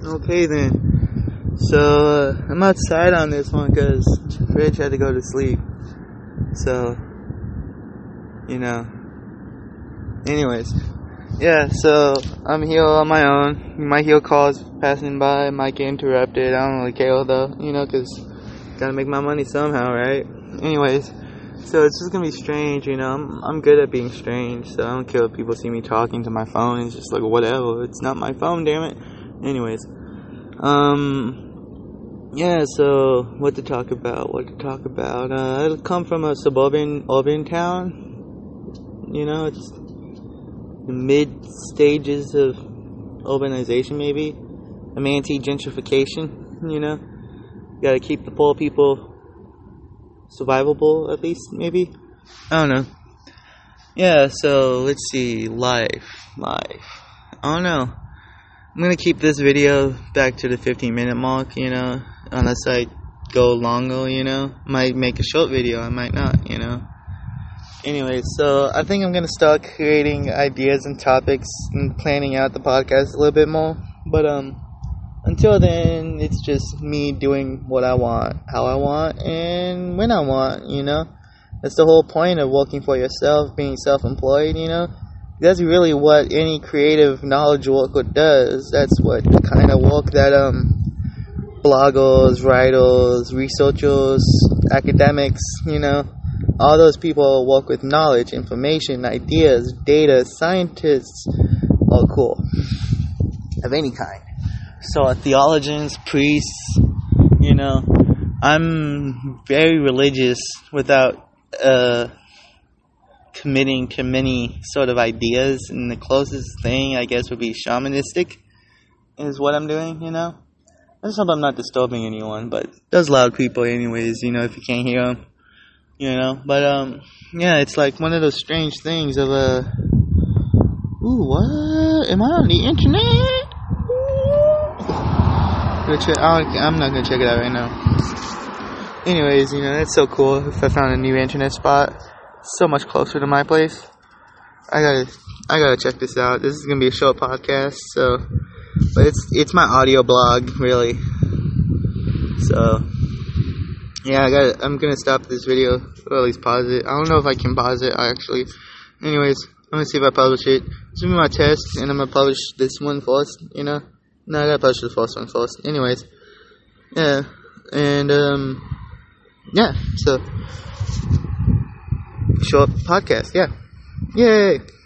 Okay then. So I'm outside on this one because Rich had to go to sleep. So, anyways. Yeah, so I'm here on my own. You might hear calls passing by, might get interrupted. I don't really care though, because gotta make my money somehow, right? Anyways, so it's just gonna be strange, I'm good at being strange, so I don't care if people see me talking to my phone. It's just like, whatever. It's not my phone, damn it. Anyways, yeah, so what to talk about? I come from a urban town. It's the mid stages of urbanization, maybe. I'm anti-gentrification, Gotta keep the poor people survivable, at least, maybe. I don't know. Yeah, so let's see. Life. I don't know. I'm gonna keep this video back to the 15-minute mark, unless I go longer, Might make a short video, I might not, Anyway, so I think I'm gonna start creating ideas and topics and planning out the podcast a little bit more. But until then, it's just me doing what I want, how I want, and when I want, That's the whole point of working for yourself, being self-employed, That's really what any creative knowledge worker does. That's what the kind of work that bloggers, writers, researchers, academics, all those people work with knowledge, information, ideas, data, scientists, all cool, of any kind. So theologians, priests, I'm very religious without committing to many sort of ideas, and the closest thing, I guess, would be shamanistic, is what I'm doing, I just hope I'm not disturbing anyone, but those loud people anyways, if you can't hear them. But yeah, it's like one of those strange things of ooh, what? Am I on the internet? I'm not gonna check it out right now. Anyways, that's so cool. If I found a new internet spot, so much closer to my place. I gotta check this out. This is gonna be a short podcast, but it's my audio blog, really. So. Yeah, I'm gonna stop this video, or at least pause it. I don't know if I can pause it, actually. Anyways, I'm gonna see if I publish it. This will be my test, and I'm gonna publish this one first, No, I gotta publish the first one first. Anyways, yeah, and, yeah, so, short podcast, yeah. Yay!